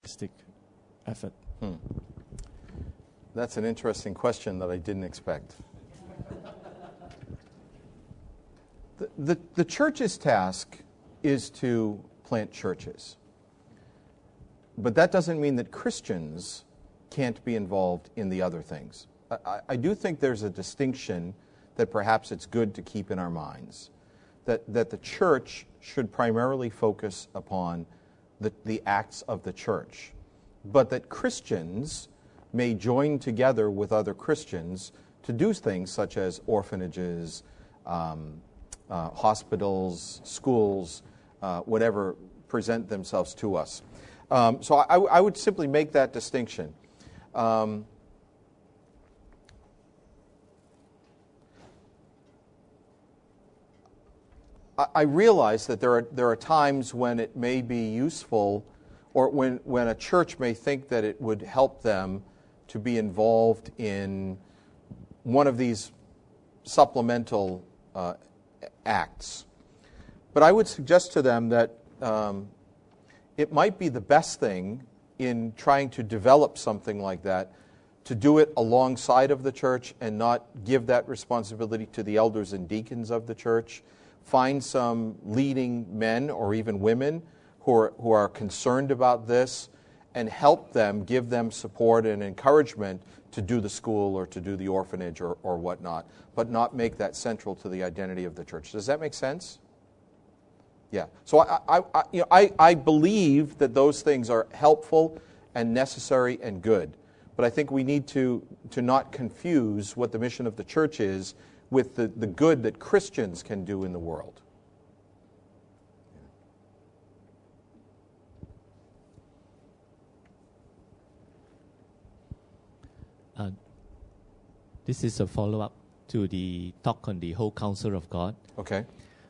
evangelistic effort? That's an interesting question that I didn't expect. The church's task is to plant churches. But that doesn't mean that Christians can't be involved in the other things. I do think there's a distinction that perhaps it's good to keep in our minds, that the church should primarily focus upon the acts of the church, but that Christians may join together with other Christians to do things such as orphanages, hospitals, schools, whatever present themselves to us. So I would simply make that distinction. I realize that there are times when it may be useful, or when a church may think that it would help them to be involved in one of these supplemental acts. But I would suggest to them that it might be the best thing in trying to develop something like that to do it alongside of the church and not give that responsibility to the elders and deacons of the church. Find some leading men or even women who are concerned about this and help them, give them support and encouragement to do the school or to do the orphanage or whatnot, but not make that central to the identity of the church. Does that make sense? Yeah. So I believe that those things are helpful and necessary and good, but I think we need to not confuse what the mission of the church is with the good that Christians can do in the world. This is a follow-up to the talk on the whole counsel of God. Okay.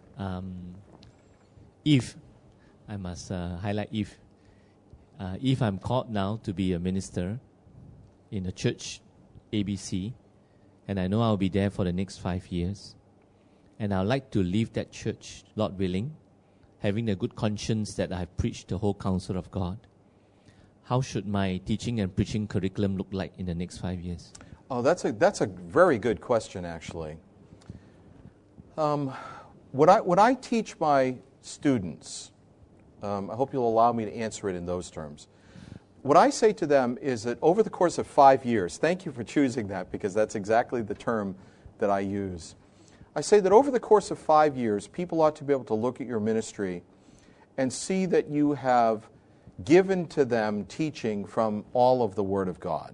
If, I must highlight if I'm called now to be a minister in a church, ABC, and I know I'll be there for the next 5 years, and I'd like to leave that church, Lord willing, having a good conscience that I've preached the whole counsel of God, how should my teaching and preaching curriculum look like in the next 5 years? Oh, that's a very good question, actually. What I teach my students, I hope you'll allow me to answer it in those terms. What I say to them is that over the course of 5 years, thank you for choosing that because that's exactly the term that I use. I say that over the course of 5 years, people ought to be able to look at your ministry and see that you have given to them teaching from all of the Word of God.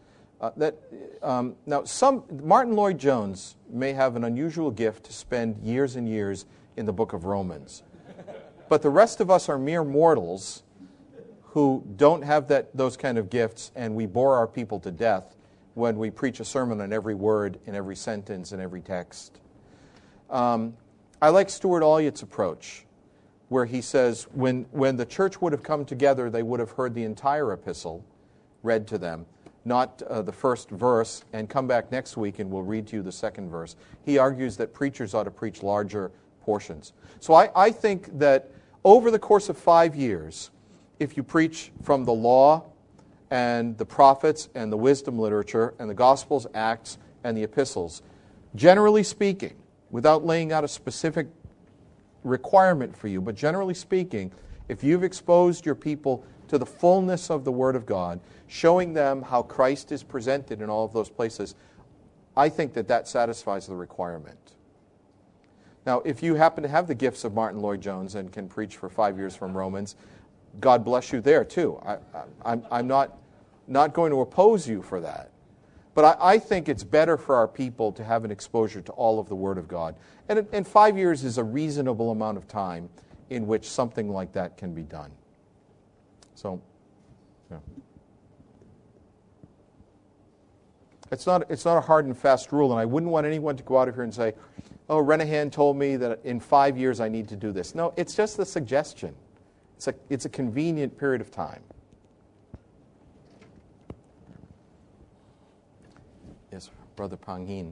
Now, Martin Lloyd-Jones may have an unusual gift to spend years and years in the book of Romans. But the rest of us are mere mortals who don't have those kind of gifts, and we bore our people to death when we preach a sermon on every word, in every sentence, in every text. I like Stuart Olyot's approach, where he says when the church would have come together, they would have heard the entire epistle read to them, not the first verse, and come back next week and we'll read to you the second verse. He argues that preachers ought to preach larger portions. So I think that over the course of 5 years, if you preach from the law and the prophets and the wisdom literature and the Gospels, Acts, and the epistles, generally speaking, without laying out a specific requirement for you, but generally speaking, if you've exposed your people to the fullness of the Word of God, showing them how Christ is presented in all of those places, I think that satisfies the requirement. Now, if you happen to have the gifts of Martin Lloyd-Jones and can preach for 5 years from Romans, God bless you there too. I'm not going to oppose you for that. But I think it's better for our people to have an exposure to all of the Word of God. And 5 years is a reasonable amount of time in which something like that can be done. So, yeah. It's not a hard and fast rule, and I wouldn't want anyone to go out of here and say, oh, Renahan told me that in 5 years I need to do this. No, it's just a suggestion. It's a convenient period of time. Yes, Brother Pang Hin.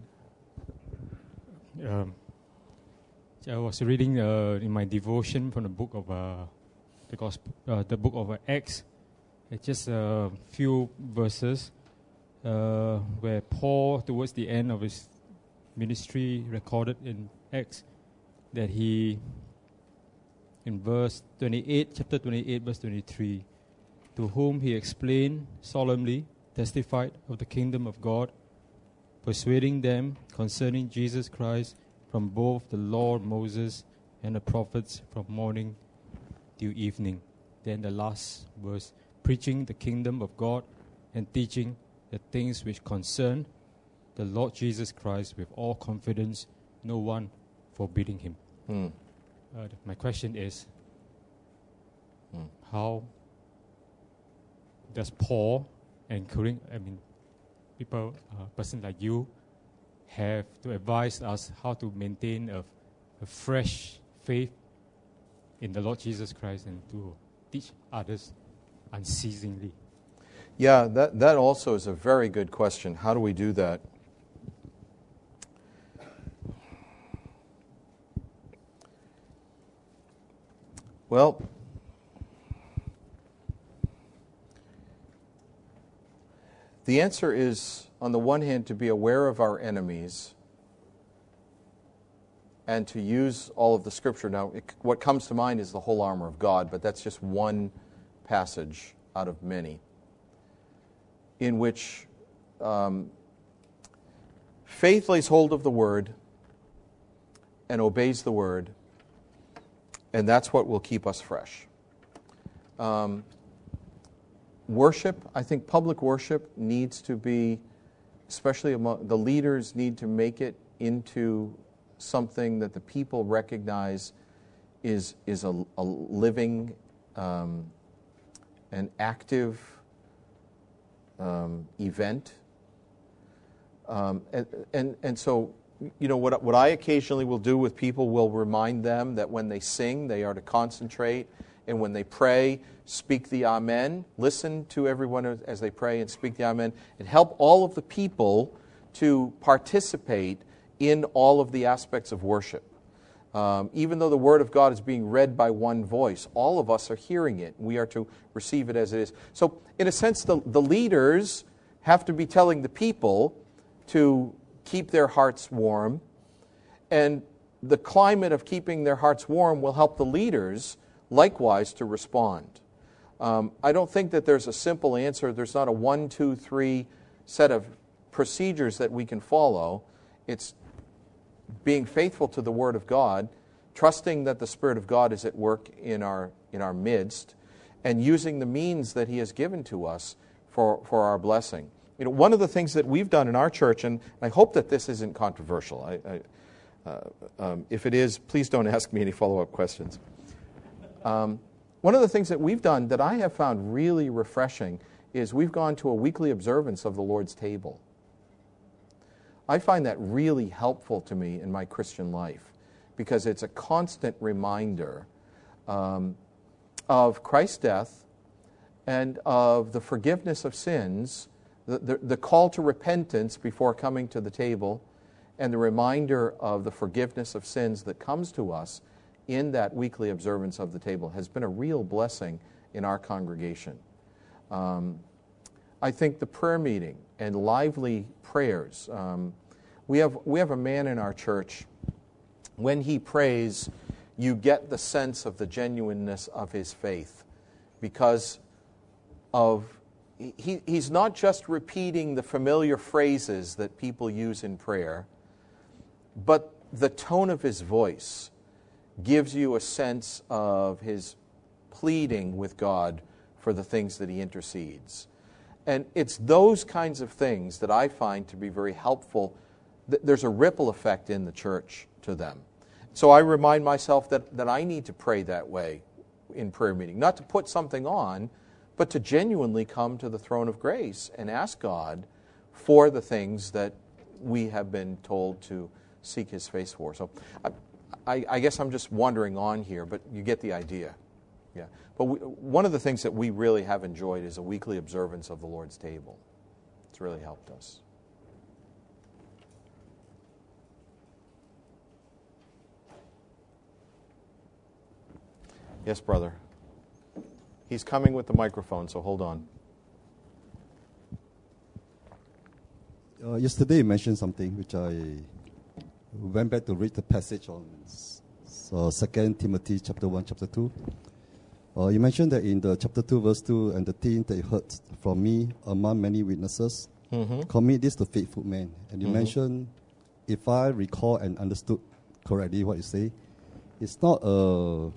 I was reading in my devotion from the book of the book of Acts, It's just a few verses where Paul, towards the end of his ministry, recorded in Acts that he, in verse 28, chapter 28, verse 23, to whom he explained solemnly, testified of the kingdom of God, persuading them concerning Jesus Christ from both the law of Moses and the prophets from morning till evening. Then the last verse, preaching the kingdom of God and teaching the things which concern the Lord Jesus Christ with all confidence, no one forbidding him. My question is, how does Paul, including, people, a person like you, have to advise us how to maintain a fresh faith in the Lord Jesus Christ and to teach others unceasingly? Yeah, that also is a very good question. How do we do that? Well, the answer is, on the one hand, to be aware of our enemies and to use all of the Scripture. Now, what comes to mind is the whole armor of God, but that's just one passage out of many in which faith lays hold of the Word and obeys the Word, and that's what will keep us fresh. Worship, I think public worship needs to be, especially among the leaders, need to make it into something that the people recognize is a living, an active event. And so, you know, what I occasionally will do with people will remind them that when they sing, they are to concentrate, and when they pray, speak the Amen. Listen to everyone as they pray and speak the Amen, and help all of the people to participate in all of the aspects of worship. Even though the Word of God is being read by one voice, all of us are hearing it. We are to receive it as it is. So, in a sense, the leaders have to be telling the people to keep their hearts warm, and the climate of keeping their hearts warm will help the leaders likewise to respond. I don't think that there's a simple answer. There's not a 1, 2, 3 set of procedures that we can follow. It's being faithful to the Word of God, trusting that the Spirit of God is at work in our midst, and using the means that He has given to us for our blessing. You know, one of the things that we've done in our church, and I hope that this isn't controversial. If it is, please don't ask me any follow-up questions. One of the things that we've done that I have found really refreshing is we've gone to a weekly observance of the Lord's table. I find that really helpful to me in my Christian life because it's a constant reminder of Christ's death and of the forgiveness of sins, the call to repentance before coming to the table, and the reminder of the forgiveness of sins that comes to us in that weekly observance of the table has been a real blessing in our congregation. I think the prayer meeting and lively prayers. We have a man in our church, when he prays, you get the sense of the genuineness of his faith because he's not just repeating the familiar phrases that people use in prayer, but the tone of his voice gives you a sense of his pleading with God for the things that he intercedes. And it's those kinds of things that I find to be very helpful. There's a ripple effect in the church to them. So I remind myself that I need to pray that way in prayer meeting. Not to put something on, but to genuinely come to the throne of grace and ask God for the things that we have been told to seek His face for. So I guess I'm just wandering on here, but you get the idea. Yeah. But one of the things that we really have enjoyed is a weekly observance of the Lord's table. It's really helped us. Yes, brother. He's coming with the microphone, so hold on. Yesterday you mentioned something which I went back to read the passage on 2 Timothy chapter 1, chapter 2. You mentioned that in the chapter 2, verse 2, and the thing that you heard from me among many witnesses, commit this to faithful men. And you mentioned, if I recall and understood correctly what you say, it's not a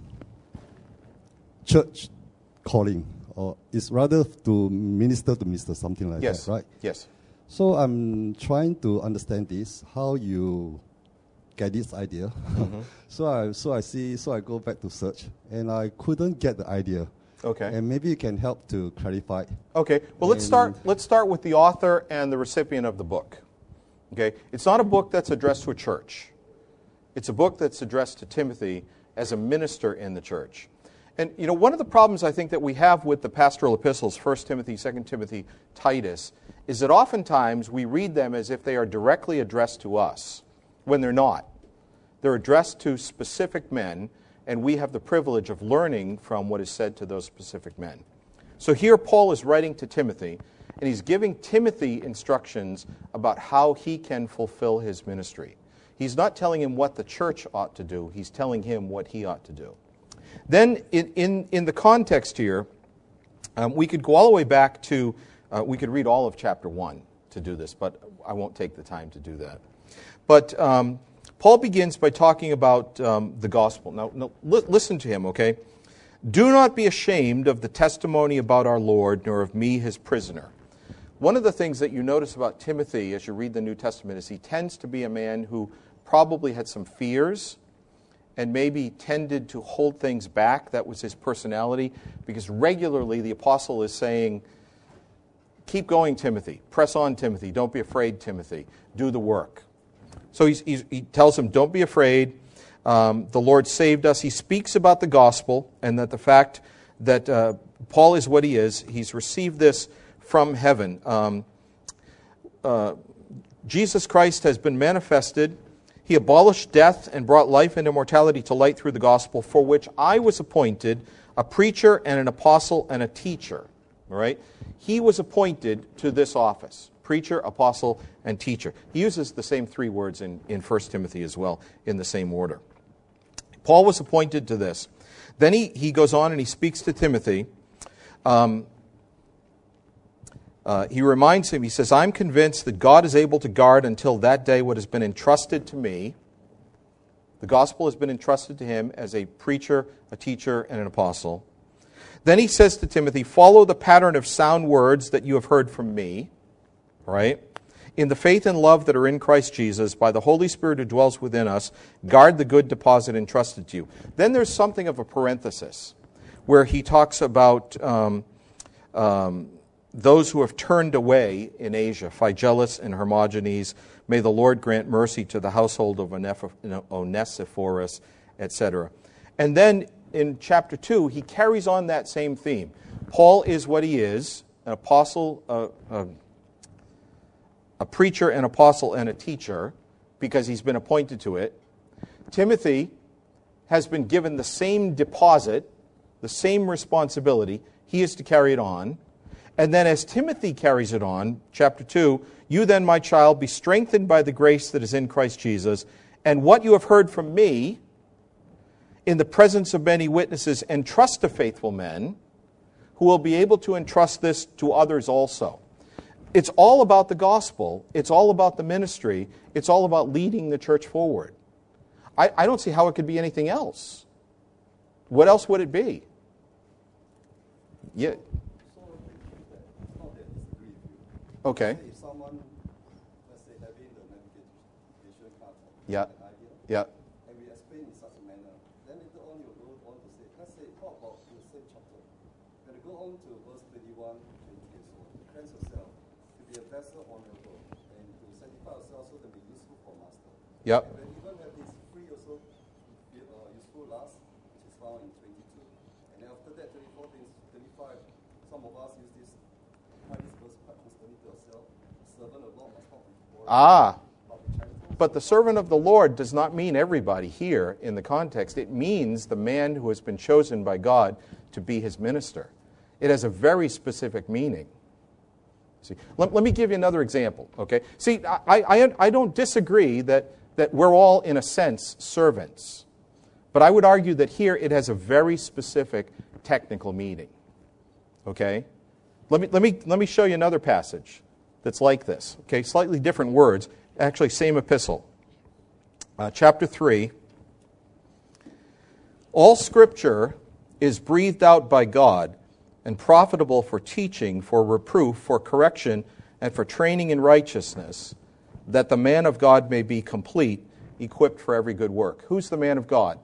church calling, or it's rather to minister, something like that, right? Yes. So I'm trying to understand this, how you get this idea. So I go back to search, and I couldn't get the idea. Okay. And maybe you can help to clarify. Okay. Well, let's start with the author and the recipient of the book. Okay. It's not a book that's addressed to a church. It's a book that's addressed to Timothy as a minister in the church. And, one of the problems I think that we have with the pastoral epistles, 1 Timothy, 2 Timothy, Titus, is that oftentimes we read them as if they are directly addressed to us, when they're not. They're addressed to specific men, and we have the privilege of learning from what is said to those specific men. So here Paul is writing to Timothy, and he's giving Timothy instructions about how he can fulfill his ministry. He's not telling him what the church ought to do. He's telling him what he ought to do. Then in the context here, we could go all the way back to, we could read all of chapter 1 to do this, but I won't take the time to do that. But Paul begins by talking about the gospel. Now listen to him, okay? Do not be ashamed of the testimony about our Lord, nor of me, his prisoner. One of the things that you notice about Timothy as you read the New Testament is he tends to be a man who probably had some fears and maybe tended to hold things back. That was his personality, because regularly the apostle is saying, keep going, Timothy. Press on, Timothy. Don't be afraid, Timothy. Do the work. So he tells him, don't be afraid. The Lord saved us. He speaks about the gospel and that the fact that Paul is what he is. He's received this from heaven. Jesus Christ has been manifested. He abolished death and brought life and immortality to light through the gospel, for which I was appointed a preacher and an apostle and a teacher. All right? He was appointed to this office. Preacher, apostle, and teacher. He uses the same three words in 1 Timothy as well, in the same order. Paul was appointed to this. Then he goes on and he speaks to Timothy. He reminds him, he says, I'm convinced that God is able to guard until that day what has been entrusted to me. The gospel has been entrusted to him as a preacher, a teacher, and an apostle. Then he says to Timothy, follow the pattern of sound words that you have heard from me. Right? In the faith and love that are in Christ Jesus, by the Holy Spirit who dwells within us, guard the good deposit entrusted to you. Then there's something of a parenthesis where he talks about those who have turned away in Asia, Phygellus and Hermogenes. May the Lord grant mercy to the household of Onesiphorus, etc. And then in chapter 2, he carries on that same theme. Paul is what he is, an apostle, a preacher, an apostle, and a teacher, because he's been appointed to it. Timothy has been given the same deposit, the same responsibility. He is to carry it on. And then as Timothy carries it on, chapter 2, you then, my child, be strengthened by the grace that is in Christ Jesus, and what you have heard from me in the presence of many witnesses, entrust to faithful men who will be able to entrust this to others also. It's all about the gospel. It's all about the ministry. It's all about leading the church forward. I don't see how it could be anything else. What else would it be? Yeah. Okay. If someone, let's say, having the navigation card, Yeah. an idea, Yeah. and we explain in such a manner, then later on you go on to say, let's say, talk about the same chapter. When you go on to verse 21, 20, so cleanse yourself to be a vessel honorable and to sanctify yourself so that be useful for master. Yep. And then even have this free also useful last, which is found in 22. And then after that, 24 things, 25, some of us use this verse quite constantly to yourself. Servant of Lord must not be boring. But the servant of the Lord does not mean everybody here in the context. It means the man who has been chosen by God to be his minister. It has a very specific meaning. See, let me give you another example, okay? See, I don't disagree that we're all, in a sense, servants. But I would argue that here it has a very specific technical meaning, okay? Let me show you another passage that's like this, okay? Slightly different words, actually same epistle. Chapter 3. All Scripture is breathed out by God and profitable for teaching, for reproof, for correction, and for training in righteousness, that the man of God may be complete, equipped for every good work. Who's the man of God?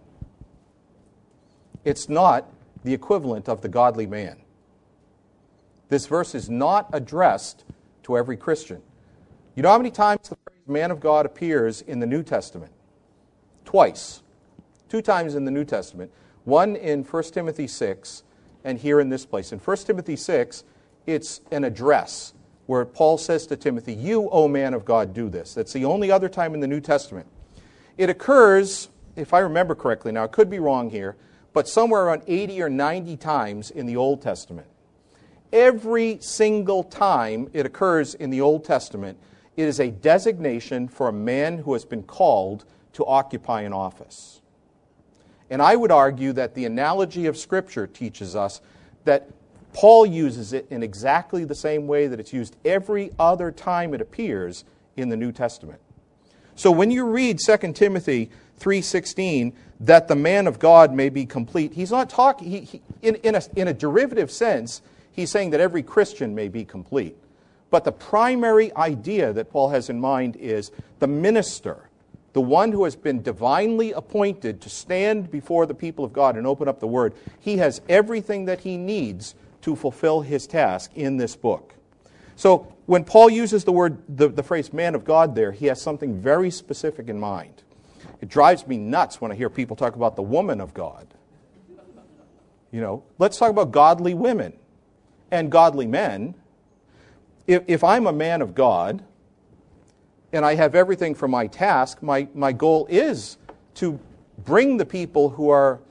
It's not the equivalent of the godly man. This verse is not addressed to every Christian. You know how many times the phrase man of God appears in the New Testament? Twice. 2 times in the New Testament. One in 1 Timothy 6, and here in this place. In 1 Timothy 6, it's an address where Paul says to Timothy, "You, O man of God, do this." That's the only other time in the New Testament. It occurs, if I remember correctly, now I could be wrong here, but somewhere around 80 or 90 times in the Old Testament. Every single time it occurs in the Old Testament, it is a designation for a man who has been called to occupy an office. And I would argue that the analogy of Scripture teaches us that Paul uses it in exactly the same way that it's used every other time it appears in the New Testament. So when you read 2 Timothy 3:16, that the man of God may be complete, he's not talking, in a derivative sense, he's saying that every Christian may be complete. But the primary idea that Paul has in mind is the minister, the one who has been divinely appointed to stand before the people of God and open up the Word. He has everything that he needs to fulfill his task in this book. So when Paul uses the phrase man of God there, he has something very specific in mind. It drives me nuts when I hear people talk about the woman of God. You know, let's talk about godly women and godly men. If I'm a man of God, and I have everything for my task, my goal is to bring the people who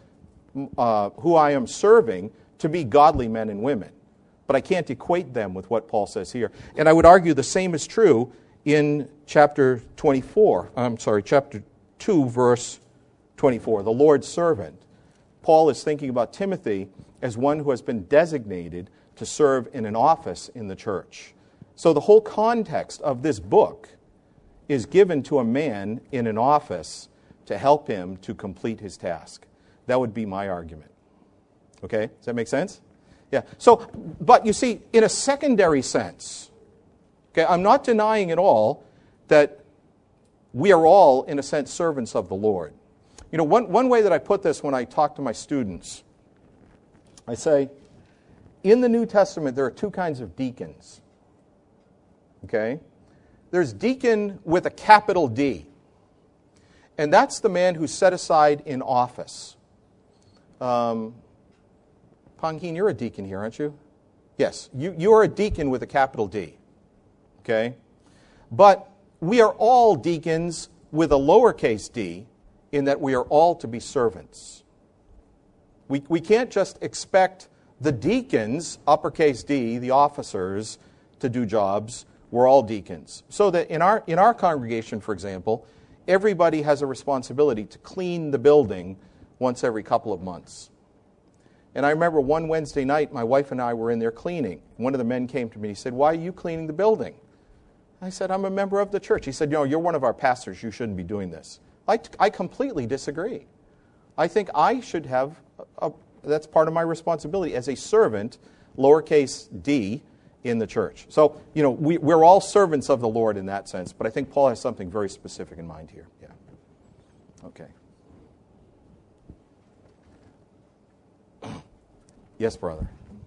I am serving to be godly men and women. But I can't equate them with what Paul says here. And I would argue the same is true in chapter 2, verse 24, the Lord's servant. Paul is thinking about Timothy as one who has been designated to serve in an office in the church. So the whole context of this book is given to a man in an office to help him to complete his task. That would be my argument. Okay? Does that make sense? Yeah. So, but you see, in a secondary sense, okay, I'm not denying at all that we are all, in a sense, servants of the Lord. You know, one way that I put this when I talk to my students, I say, in the New Testament, there are 2 kinds of deacons. Okay? There's deacon with a capital D. And that's the man who's set aside in office. Pang Heen, you're a deacon here, aren't you? Yes, you are a deacon with a capital D. Okay? But we are all deacons with a lowercase d, in that we are all to be servants. We can't just expect the deacons, uppercase D, the officers, to do jobs. We're all deacons. So that in our congregation, for example, everybody has a responsibility to clean the building once every couple of months. And I remember one Wednesday night, my wife and I were in there cleaning. One of the men came to me and he said, "Why are you cleaning the building?" I said, "I'm a member of the church." He said, "No, you're one of our pastors. You shouldn't be doing this." I completely disagree. I think I should have, that's part of my responsibility as a servant, lowercase d, in the church. So, you know, we're all servants of the Lord in that sense, but I think Paul has something very specific in mind here. Yeah. Okay. Yes, brother.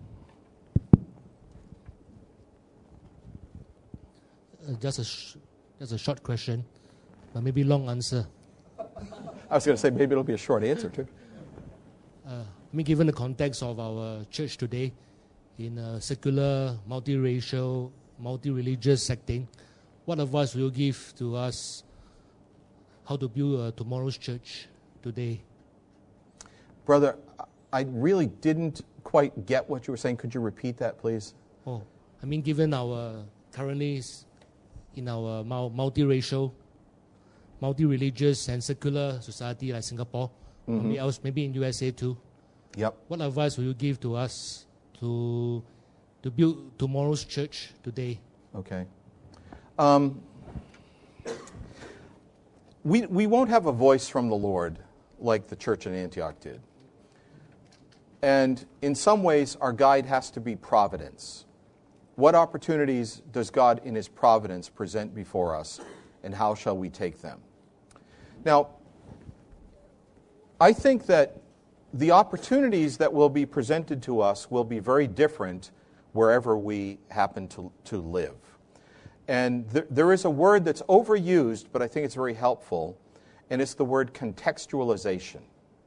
Just a short question, but maybe long answer. I was going to say maybe it'll be a short answer too. Given the context of our church today, in a secular, multiracial, multi-religious setting, what advice will you give to us how to build tomorrow's church today? Brother, I really didn't quite get what you were saying. Could you repeat that, please? Oh, I mean, given our currently in our multiracial, multi-religious and secular society like Singapore, maybe in USA too, Yep. what advice will you give to us to build tomorrow's church today? Okay. We won't have a voice from the Lord like the church in Antioch did. And in some ways, our guide has to be providence. What opportunities does God in His providence present before us, and how shall we take them? Now, I think that the opportunities that will be presented to us will be very different wherever we happen to live. And there is a word that's overused, but I think it's very helpful, and it's the word contextualization.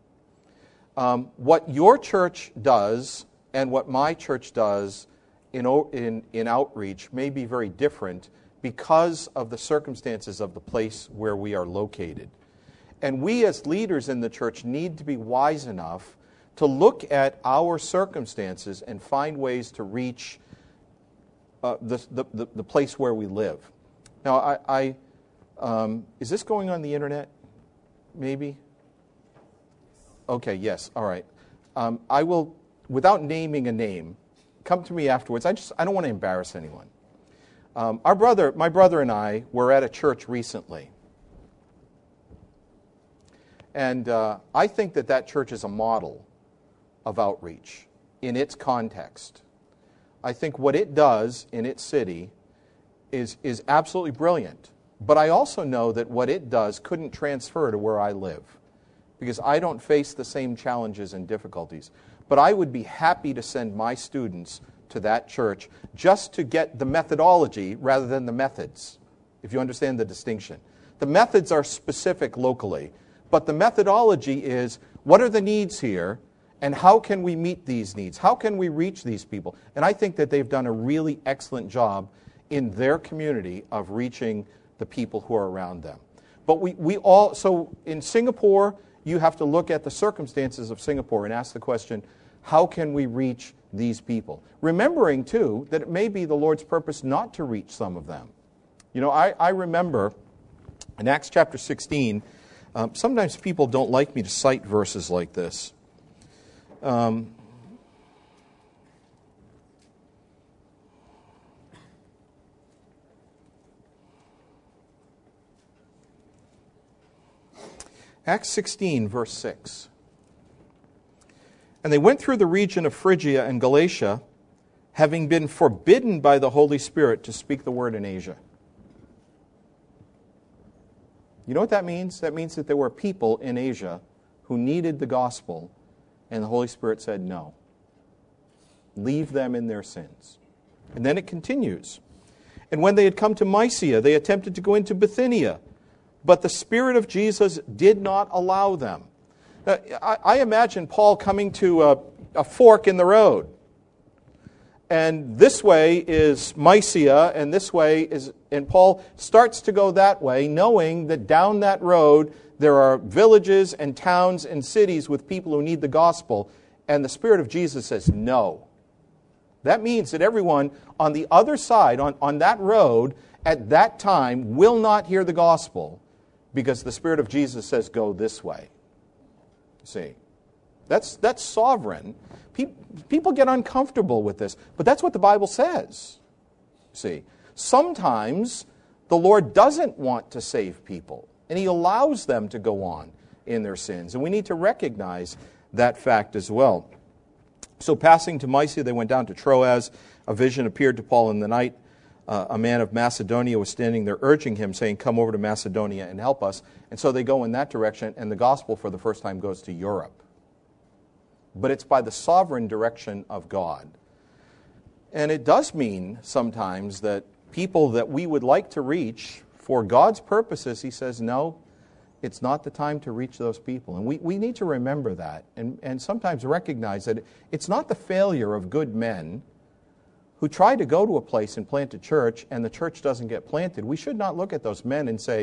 What your church does and what my church does in outreach may be very different because of the circumstances of the place where we are located. And we as leaders in the church need to be wise enough to look at our circumstances and find ways to reach the place where we live. Now, is this going on the internet? Maybe? Okay, yes, all right. I will, without naming a name, come to me afterwards. I don't want to embarrass anyone. My brother and I were at a church recently. And I think that church is a model of outreach in its context. I think what it does in its city is absolutely brilliant. But I also know that what it does couldn't transfer to where I live, because I don't face the same challenges and difficulties. But I would be happy to send my students to that church just to get the methodology rather than the methods, if you understand the distinction. The methods are specific locally, but the methodology is, what are the needs here, and how can we meet these needs? How can we reach these people? And I think that they've done a really excellent job in their community of reaching the people who are around them. But so in Singapore, you have to look at the circumstances of Singapore and ask the question, how can we reach these people? Remembering, too, that it may be the Lord's purpose not to reach some of them. You know, I remember in Acts chapter 16, sometimes people don't like me to cite verses like this. Acts 16, verse 6. And they went through the region of Phrygia and Galatia, having been forbidden by the Holy Spirit to speak the word in Asia. You know what that means? That means that there were people in Asia who needed the gospel, and the Holy Spirit said, no. Leave them in their sins. And then it continues. And when they had come to Mysia, they attempted to go into Bithynia, but the Spirit of Jesus did not allow them. Now, I imagine Paul coming to a fork in the road. And this way is Mysia, and this way is... And Paul starts to go that way, knowing that down that road there are villages and towns and cities with people who need the gospel. And the Spirit of Jesus says, no. That means that everyone on the other side, on that road, at that time, will not hear the gospel, because the Spirit of Jesus says, go this way. See, that's sovereign. People get uncomfortable with this, but that's what the Bible says. See, sometimes the Lord doesn't want to save people, and He allows them to go on in their sins, and we need to recognize that fact as well. So passing to Mysia, they went down to Troas. A vision appeared to Paul in the night. A man of Macedonia was standing there urging him, saying, come over to Macedonia and help us. And so they go in that direction, and the gospel for the first time goes to Europe. But it's by the sovereign direction of God. And it does mean sometimes that people that we would like to reach, for God's purposes, He says, no, it's not the time to reach those people. And we need to remember that, and sometimes recognize that it's not the failure of good men who try to go to a place and plant a church, and the church doesn't get planted. We should not look at those men and say,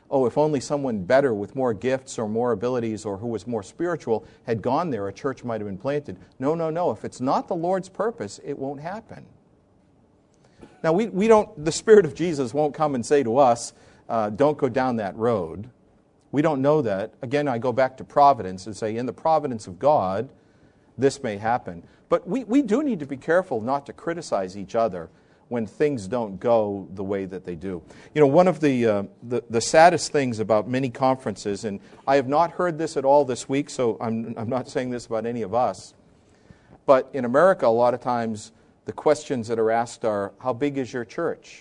oh, if only someone better with more gifts or more abilities or who was more spiritual had gone there, a church might have been planted. No, no, no. If it's not the Lord's purpose, it won't happen. Now, we don't, the Spirit of Jesus won't come and say to us, don't go down that road. We don't know that. Again, I go back to providence and say, in the providence of God, this may happen. But we do need to be careful not to criticize each other when things don't go the way that they do. You know, one of the saddest things about many conferences, and I have not heard this at all this week, so I'm not saying this about any of us, but in America, a lot of times, the questions that are asked are, how big is your church?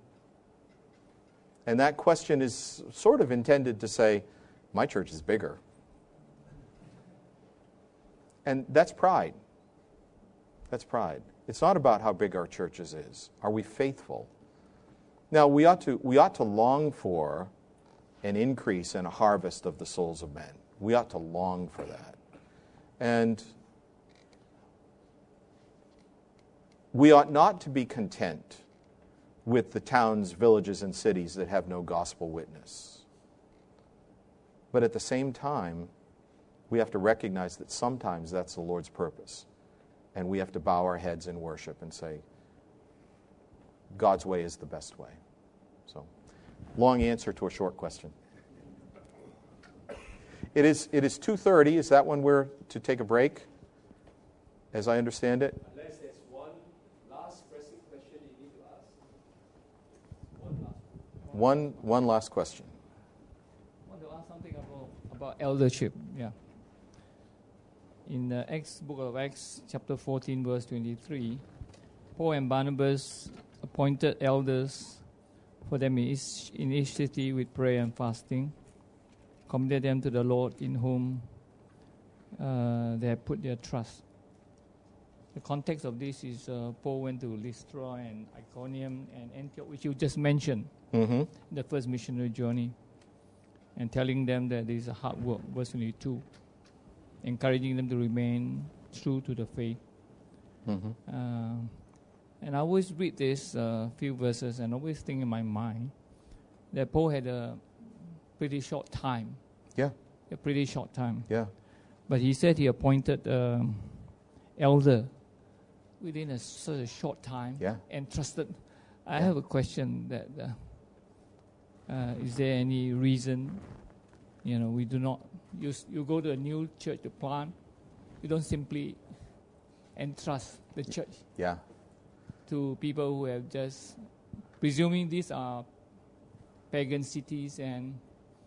And that question is sort of intended to say, my church is bigger. And that's pride. That's pride. It's not about how big our churches is. Are we faithful? Now, we ought to long for an increase and a harvest of the souls of men. We ought to long for that. And we ought not to be content with the towns, villages, and cities that have no gospel witness. But at the same time, we have to recognize that sometimes that's the Lord's purpose. And we have to bow our heads in worship and say, God's way is the best way. So, long answer to a short question. It is 2:30. Is that when we're to take a break, as I understand it? Unless there's one last pressing question you need to ask. One last question. I want to ask something about eldership. Yeah. In the book of Acts, chapter 14, verse 23, Paul and Barnabas appointed elders for them in each city with prayer and fasting, committed them to the Lord in whom they have put their trust. The context of this is Paul went to Lystra and Iconium and Antioch, which you just mentioned, the first missionary journey, and telling them that this is a hard work, verse 22. Encouraging them to remain true to the faith. And I always read this few verses and always think in my mind that Paul had a pretty short time. Yeah. A pretty short time. Yeah. But he said he appointed elder within such a short time. Yeah. And trusted. I have a question that is there any reason, we do not you go to a new church to plant, you don't simply entrust the church to people who have just, presuming these are pagan cities and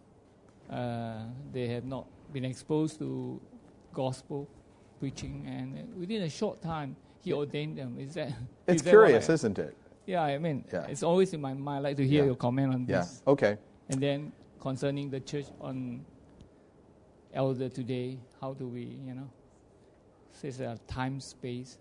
they have not been exposed to gospel preaching, and within a short time he ordained them. It's curious, isn't it? Yeah, it's always in my mind. I'd like to hear your comment on this. Yeah, okay. And then concerning the church on elder today, how do we, says a time, space.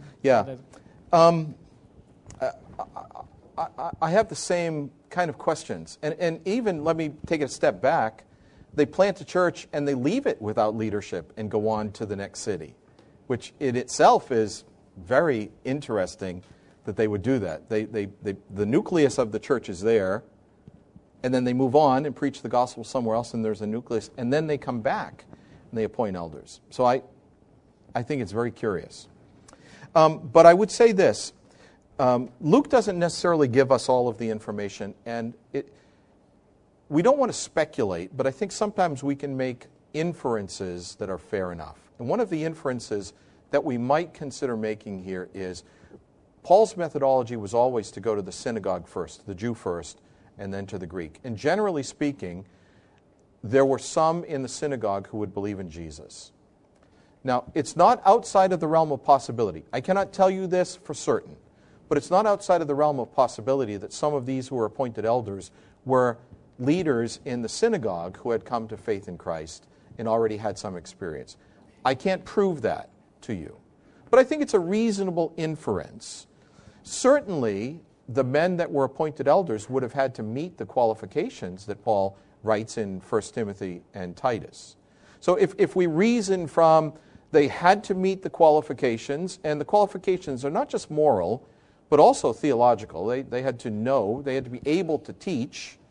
I have the same kind of questions. And even, let me take it a step back, they plant a church and they leave it without leadership and go on to the next city, which in itself is very interesting that they would do that. The nucleus of the church is there, and then they move on and preach the gospel somewhere else, and there's a nucleus, and then they come back and they appoint elders. So I think it's very curious. But I would say this. Luke doesn't necessarily give us all of the information, and we don't want to speculate, but I think sometimes we can make inferences that are fair enough. And one of the inferences that we might consider making here is Paul's methodology was always to go to the synagogue first, the Jew first, and then to the Greek. And generally speaking, there were some in the synagogue who would believe in Jesus. Now, it's not outside of the realm of possibility. I cannot tell you this for certain, but it's not outside of the realm of possibility that some of these who were appointed elders were leaders in the synagogue who had come to faith in Christ and already had some experience. I can't prove that to you, but I think it's a reasonable inference. Certainly, the men that were appointed elders would have had to meet the qualifications that Paul writes in 1 Timothy and Titus. So if we reason from they had to meet the qualifications, and the qualifications are not just moral, but also theological. They had to know, they had to be able to teach,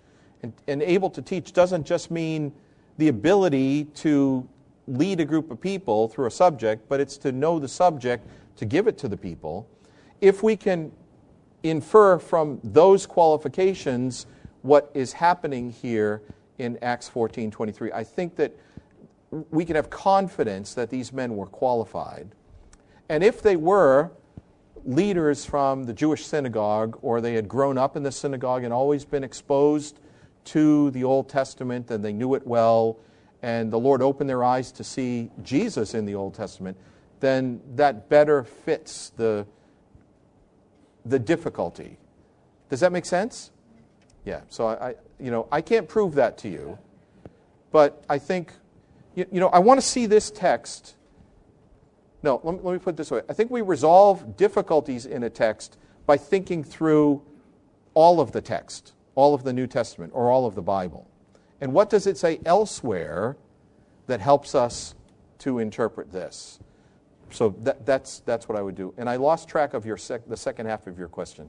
And able to teach doesn't just mean the ability to lead a group of people through a subject, but it's to know the subject, to give it to the people. If we can infer from those qualifications what is happening here in Acts 14:23, I think that we can have confidence that these men were qualified. And if they were leaders from the Jewish synagogue, or they had grown up in the synagogue and always been exposed to the Old Testament and they knew it well, and the Lord opened their eyes to see Jesus in the Old Testament, then that better fits the difficulty. Does that make sense? Yeah. So I can't prove that to you, but I think, I want to see this text. No, let me put it this way. I think we resolve difficulties in a text by thinking through all of the text, all of the New Testament, or all of the Bible. And what does it say elsewhere that helps us to interpret this? So that's what I would do. And I lost track of the second half of your question.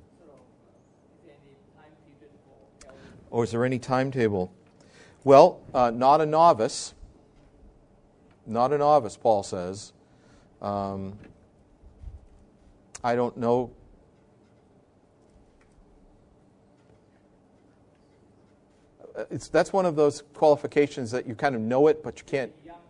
Or is there any timetable? Well, not a novice. Not a novice, Paul says. I don't know. That's one of those qualifications that you kind of know it, but you can't.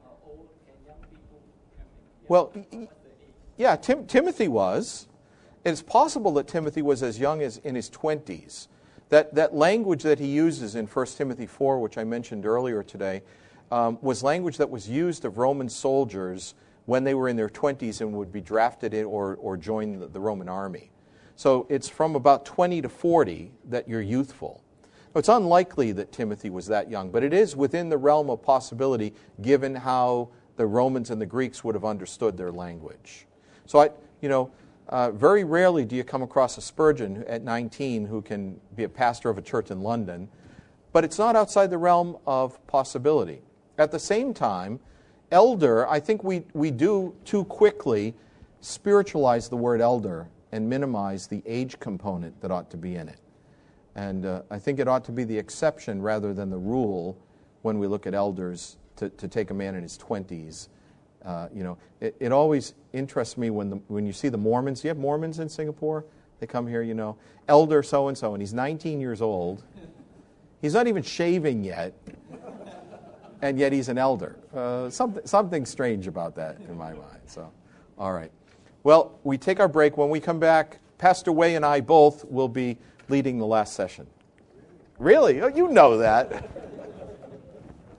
Well, yeah, Timothy was. It's possible that Timothy was as young as in his 20s. That language that he uses in 1 Timothy 4, which I mentioned earlier today, was language that was used of Roman soldiers when they were in their 20s and would be drafted in or join the Roman army. So it's from about 20 to 40 that you're youthful. It's unlikely that Timothy was that young, but it is within the realm of possibility given how the Romans and the Greeks would have understood their language. So very rarely do you come across a Spurgeon at 19 who can be a pastor of a church in London, but it's not outside the realm of possibility. At the same time, elder, I think we do too quickly spiritualize the word elder and minimize the age component that ought to be in it. And I think it ought to be the exception rather than the rule when we look at elders to take a man in his 20s. It always interests me when you see the Mormons. Do you have Mormons in Singapore? They come here, elder so-and-so, and he's 19 years old. He's not even shaving yet, and yet he's an elder. Something strange about that in my mind. So, all right. Well, we take our break. When we come back, Pastor Wei and I both will be leading the last session. Really? Oh, you know that.